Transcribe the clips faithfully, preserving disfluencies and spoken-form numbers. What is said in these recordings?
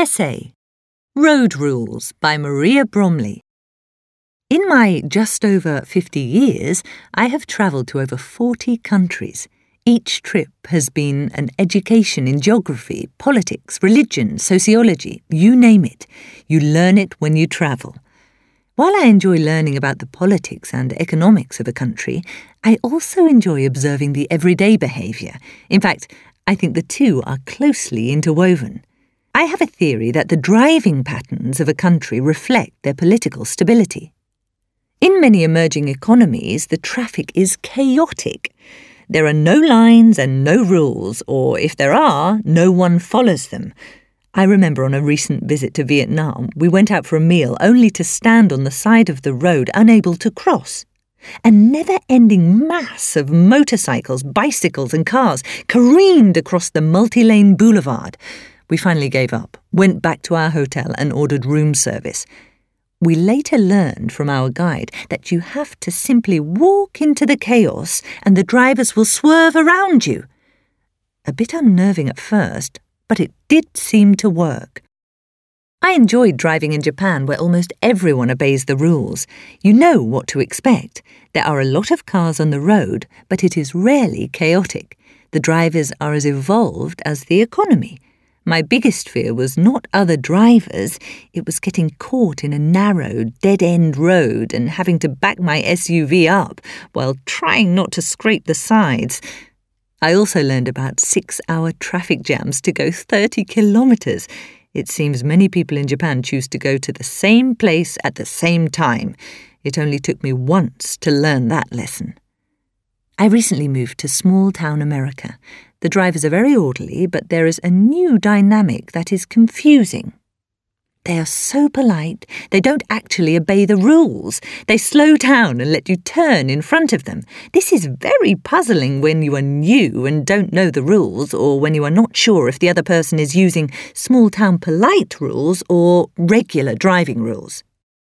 Essay Road Rules by Maria Bromley. In my just over fifty years, I have travelled to over forty countries. Each trip has been an education in geography, politics, religion, sociology, you name it. You learn it when you travel. While I enjoy learning about the politics and economics of a country, I also enjoy observing the everyday behaviour. In fact, I think the two are closely interwoven. I have a theory that the driving patterns of a country reflect their political stability. In many emerging economies, the traffic is chaotic. There are no lines and no rules, or if there are, no one follows them. I remember on a recent visit to Vietnam, we went out for a meal only to stand on the side of the road unable to cross. A never-ending mass of motorcycles, bicycles and cars careened across the multi-lane boulevard. We finally gave up, went back to our hotel and ordered room service. We later learned from our guide that you have to simply walk into the chaos and the drivers will swerve around you. A bit unnerving at first, but it did seem to work. I enjoyed driving in Japan, where almost everyone obeys the rules. You know what to expect. There are a lot of cars on the road, but it is rarely chaotic. The drivers are as evolved as the economy. My biggest fear was not other drivers, it was getting caught in a narrow, dead-end road and having to back my S U V up while trying not to scrape the sides. I also learned about six-hour traffic jams to go thirty kilometres. It seems many people in Japan choose to go to the same place at the same time. It only took me once to learn that lesson. I recently moved to small-town America. The drivers are very orderly, but there is a new dynamic that is confusing. They are so polite, they don't actually obey the rules. They slow down and let you turn in front of them. This is very puzzling when you are new and don't know the rules, or when you are not sure if the other person is using small-town polite rules or regular driving rules.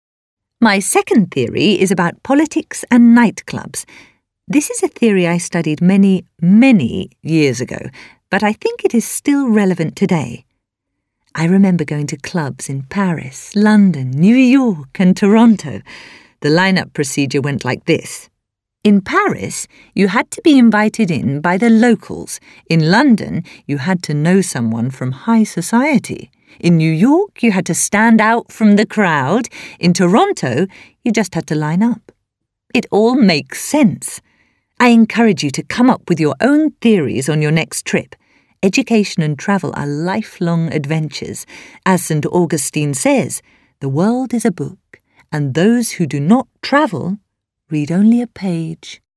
My second theory is about politics and nightclubs. This is a theory I studied many, many years ago, but I think it is still relevant today. I remember going to clubs in Paris, London, New York and Toronto. The lineup procedure went like this. In Paris, you had to be invited in by the locals. In London, you had to know someone from high society. In New York, you had to stand out from the crowd. In Toronto, you just had to line up. It all makes sense. I encourage you to come up with your own theories on your next trip. Education and travel are lifelong adventures. As Saint Augustine says, the world is a book, and those who do not travel read only a page.